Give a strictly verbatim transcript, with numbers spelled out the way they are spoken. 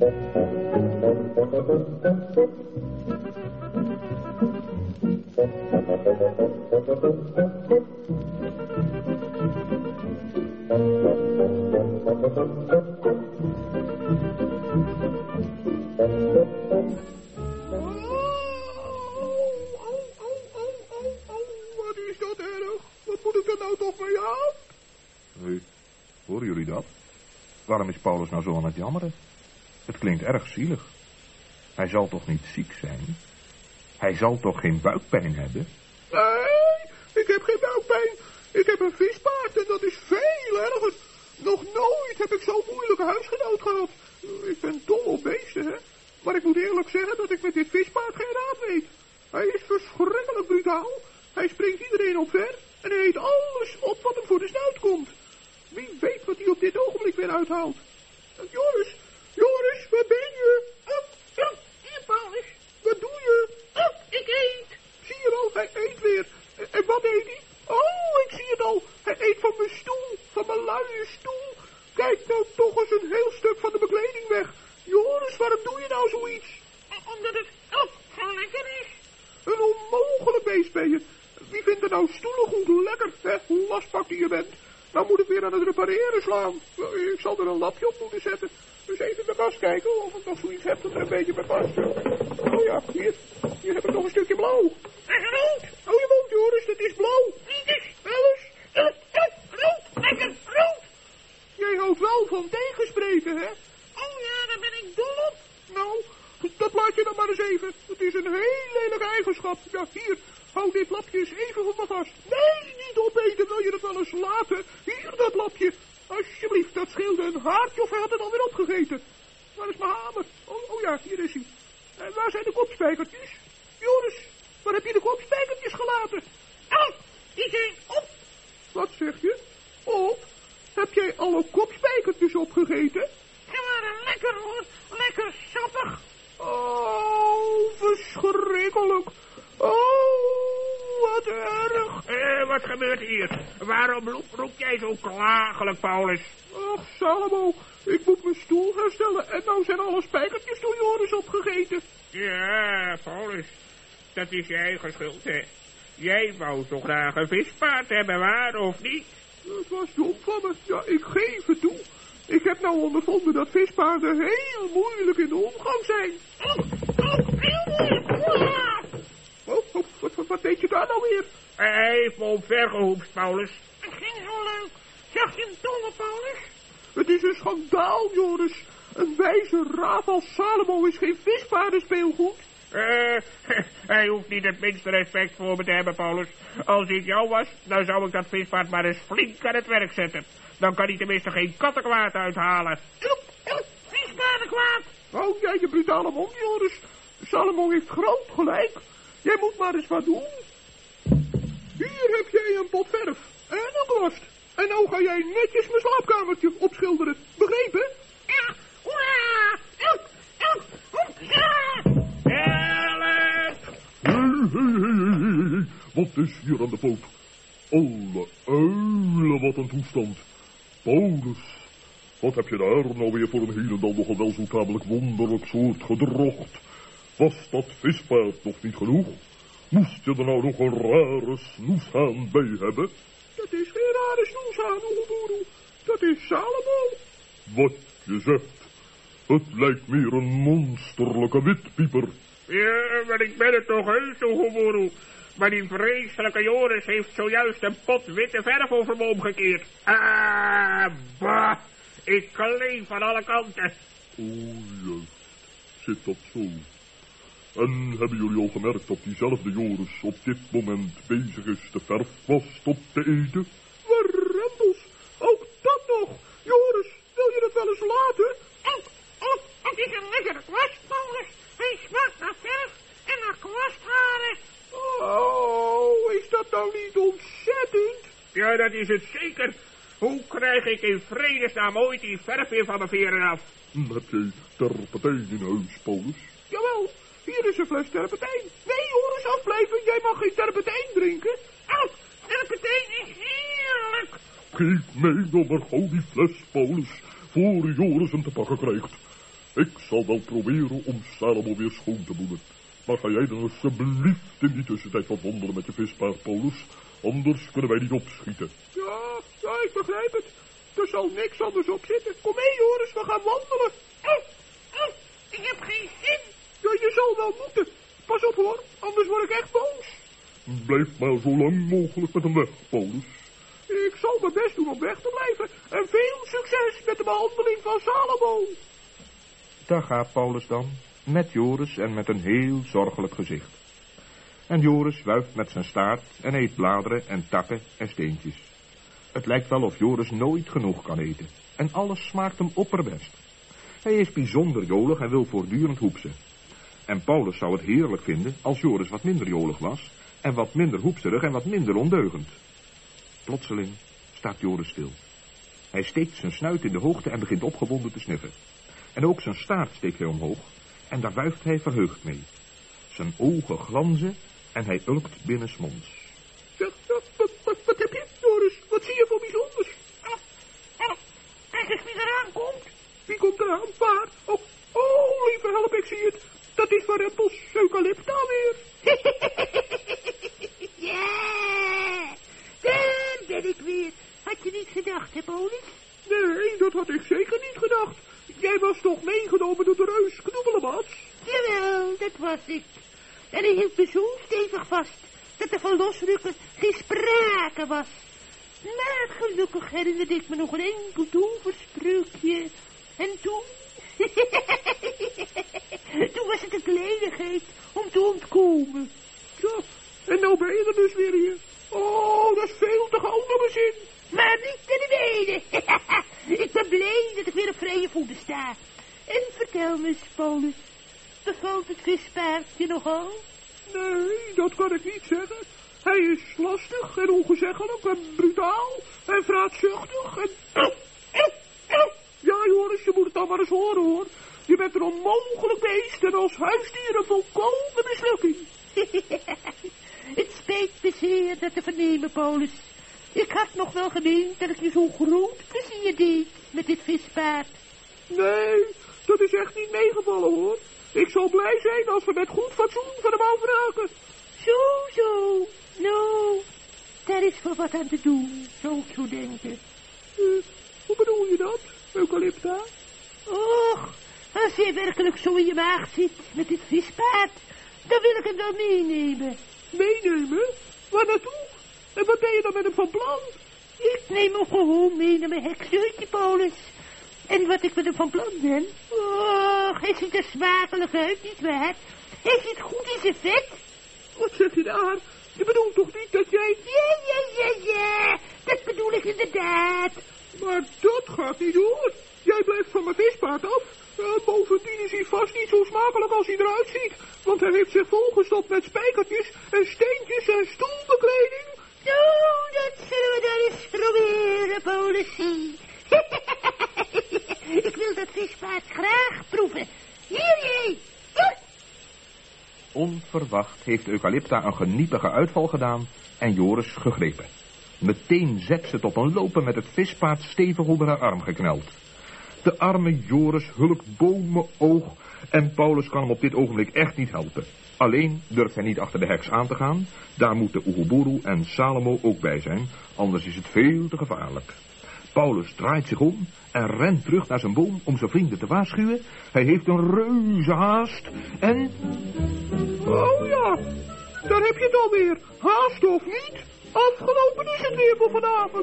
Waarom is Paulus nou zo aan het jammeren? Het klinkt erg zielig. Hij zal toch niet ziek zijn? Hij zal toch geen buikpijn hebben? Nee, ik heb geen buikpijn. Ik heb een vispaard en dat is veel erger. Nog nooit heb ik zo'n moeilijke huisgenoot gehad. Ik ben dol op beesten, hè. Maar ik moet eerlijk zeggen dat ik met dit vispaard geen raad weet. Hij is verschrikkelijk brutaal. Hij springt iedereen op ver en hij eet alles op wat hem voor de snuit komt. Wie weet wat hij op dit ogenblik weer uithaalt. Joris, Joris, waar ben je? Oh, oh, hier, Paulus. Wat doe je? Oh, ik eet. Zie je al, hij eet weer. En wat eet hij? Oh, ik zie het al. Hij eet van mijn stoel, van mijn luie stoel. Kijk nou toch eens een heel stuk van de bekleding weg. Joris, waarom doe je nou zoiets? Omdat het ook zo lekker is. Een onmogelijk beest ben je. Wie vindt er nou stoelen goed lekker, hè? Hoe lastpak die je bent. Nou moet ik weer aan het repareren slaan. Ik zal er een lapje op moeten zetten. Dus even in de kast kijken of ik nog zoiets heb dat er een beetje bij past. Oh ja, hier. Hier heb ik nog een stukje blauw. En rood. Oh, je mond, Joris, dat is blauw. Alles. Rood, lekker, rood. Jij houdt wel van tegenspreken, hè? Oh ja, daar ben ik dol op. Nou, dat laat je dan maar eens even. Het is een heel lelijke eigenschap. Ja, hier. Hou dit lapje eens even voor me vast. Nee, niet opeten, wil je het wel eens laten? Hier, dat lapje. Alsjeblieft, dat scheelde een haartje of hij had het alweer opgegeten. Waar is mijn hamer? Oh, oh ja, hier is hij. En waar zijn de kopspijkertjes? Joris, waar heb je de kopspijkertjes gelaten? Oh, die zijn op. Wat zeg je? Op? Heb jij alle kopspijkertjes opgegeten? Ze waren lekker hoor, lekker sappig. Oh, verschrikkelijk. Oh, wat erg. Eh, wat gebeurt hier? Waarom roep, roep jij zo klagelijk, Paulus? Ach, Salomo, ik moet mijn stoel herstellen en nou zijn alle spijkertjes door Joris opgegeten. Ja, Paulus, dat is je eigen schuld, hè. Jij wou toch graag een vispaard hebben, waar, of niet? Het was dom van me. Ja, ik geef het toe. Ik heb nou ondervonden dat vispaarden heel moeilijk in de omgang zijn. Oh, oh, heel moeilijk. Oh, oh, wat, wat, wat deed je daar nou weer? Hij heeft me omvergehoepst, Paulus. Het ging zo leuk. Zag je hem tollen, Paulus? Het is een schandaal, Joris. Een wijze raaf als Salomo is geen vispaardenspeelgoed. Eh, hij hoeft niet het minste respect voor me te hebben, Paulus. Als ik jou was, dan zou ik dat vispaard maar eens flink aan het werk zetten. Dan kan hij tenminste geen kattenkwaad uithalen. Oep, oep, vispaardenkwaad. Oh, jij je brutale mond, Joris. Salomo heeft groot gelijk. Jij moet maar eens wat doen. Hier heb jij een pot verf en een kwast. En nou ga jij netjes mijn slaapkamertje opschilderen. Begrepen? Ja. Hoera! Elk, elk, ja! Help! Hé, hé, hé, hé, hé. Wat is hier aan de poot? Alle uilen, wat een toestand. Paulus, wat heb je daar nou weer voor een helendal nogal wel zo tamelijk wonderlijk soort gedrocht? Was dat vispaard nog niet genoeg? Moest je er nou nog een rare snoeshaan bij hebben? Dat is geen rare snoeshaan, Oeboeroe. Dat is Salomo. Wat je zegt. Het lijkt meer een monsterlijke witpieper. Ja, maar ik ben het toch heus, Oeboeroe. Maar die vreselijke Joris heeft zojuist een pot witte verf over me omgekeerd. Ah, bah. Ik kleef van alle kanten. Oh, juist. Zit dat zo? En hebben jullie al gemerkt dat diezelfde Joris op dit moment bezig is de verfkwast op te eten? Warambels, ook dat nog. Joris, wil je dat wel eens laten? Oh, oh, het is een lekkere kwast, Paulus. Hij smaakt naar verf en naar kwastharen. Oh, is dat nou niet ontzettend? Ja, dat is het zeker. Hoe krijg ik in vredesnaam ooit die verf weer van mijn veren af? Heb jij terpentijn in huis, Paulus? Jawel, hier is een fles terpentijn. Nee, Joris, afblijven. Jij mag geen terpentijn drinken. Ach, terpentijn is heerlijk. Geef mij dan maar gauw die fles, Paulus, voor Joris hem te pakken krijgt. Ik zal wel proberen om Salomo weer schoon te boenen. Maar ga jij dan alsjeblieft in die tussentijd wat wandelen met je vispaard, Paulus. Anders kunnen wij niet opschieten. Ja, ja, ik begrijp het. Er zal niks anders op zitten. Kom mee, Joris, we gaan wandelen. Oh, oh, ik heb geen zin. Ja, je zal wel moeten. Pas op hoor, anders word ik echt boos. Blijf maar zo lang mogelijk met hem weg, Paulus. Ik zal mijn best doen om weg te blijven. En veel succes met de behandeling van Salomo. Daar gaat Paulus dan, met Joris en met een heel zorgelijk gezicht. En Joris wuift met zijn staart en eet bladeren en takken en steentjes. Het lijkt wel of Joris nooit genoeg kan eten. En alles smaakt hem opperbest. Hij is bijzonder jolig en wil voortdurend hoepsen. En Paulus zou het heerlijk vinden als Joris wat minder jolig was en wat minder hoepserig en wat minder ondeugend. Plotseling staat Joris stil. Hij steekt zijn snuit in de hoogte en begint opgewonden te sniffen. En ook zijn staart steekt hij omhoog en daar wuift hij verheugd mee. Zijn ogen glanzen en hij ulkt binnensmonds. Zeg, wat, wat, wat heb je, Joris? Wat zie je voor bijzonders? Oh, oh, kijk eens wie eraan komt. Wie komt eraan? Waar? Oh, oh, lieve help, ik zie het. Dat is Van Rempels Eucalypta weer. Ja, daar ben ik weer. Had je niet gedacht, hè, Paulus? Nee, dat had ik zeker niet gedacht. Jij was toch meegenomen door de reus Knoebelenbas? Jawel, dat was ik. En hij hield me zo stevig vast dat er van losrukken geen sprake was. Maar gelukkig herinnerde ik me nog een enkel toverspreukje. En toen... toen was het een kleinigheid om te ontkomen. Zo, en nou ben je er dus weer hier. Oh, dat is veel te gauw naar mijn zin. Maar niet te de benen. Ik ben blij dat ik weer op vrije voeten sta. En vertel me eens, Paulus, bevalt het vispaardje nogal? Nee, dat kan ik niet zeggen. Hij is lastig en ongezeggelijk en brutaal en vraatzuchtig en... Ja, Joris, je moet het dan maar eens horen, hoor. Je bent een onmogelijk beest en als huisdier een volkomen mislukking. Het spijt me zeer dat te vernemen, Paulus. Ik had nog wel gemeend dat ik je zo'n groot plezier deed met dit vispaard. Nee, dat is echt niet meegevallen, hoor. Ik zal blij zijn als we met goed fatsoen van hem afraken. Zo, zo. Nou, daar is wel wat aan te doen, zou ik zo denken. Uh, hoe bedoel je dat, Eucalypta? Och, als je werkelijk zo in je maag zit met dit vispaard, dan wil ik hem wel meenemen. Meenemen? Waar naartoe? En wat ben je dan met hem van plan? Ik neem hem gewoon mee naar mijn hekshutje, Paulus. En wat ik met hem van plan ben? Och, hij ziet er smakelijk uit, nietwaar? Hij zit goed in zijn vet. Wat zeg je daar? Je bedoelt toch niet dat jij... Ja, ja, ja, ja, dat bedoel ik inderdaad. Maar dat gaat niet door. Jij blijft van mijn vispaard af. Uh, bovendien is hij vast niet zo smakelijk als hij eruit ziet. Want hij heeft zich volgestopt met spijkertjes en steentjes en stoelbekleding. Nou, dat zullen we dan eens proberen, Paulusie. Ik wil dat vispaard graag proeven. Hier, jij. Onverwacht heeft Eucalypta een geniepige uitval gedaan en Joris gegrepen. Meteen zet ze tot een lopen met het vispaard stevig onder haar arm gekneld. De arme Joris hulkt bomen oog en Paulus kan hem op dit ogenblik echt niet helpen. Alleen durft hij niet achter de heks aan te gaan. Daar moeten Oeguburu en Salomo ook bij zijn, anders is het veel te gevaarlijk. Paulus draait zich om en rent terug naar zijn boom om zijn vrienden te waarschuwen. Hij heeft een reuze haast en... Oh ja, daar heb je het alweer. Haast of niet, afgelopen is het weer voor vanavond.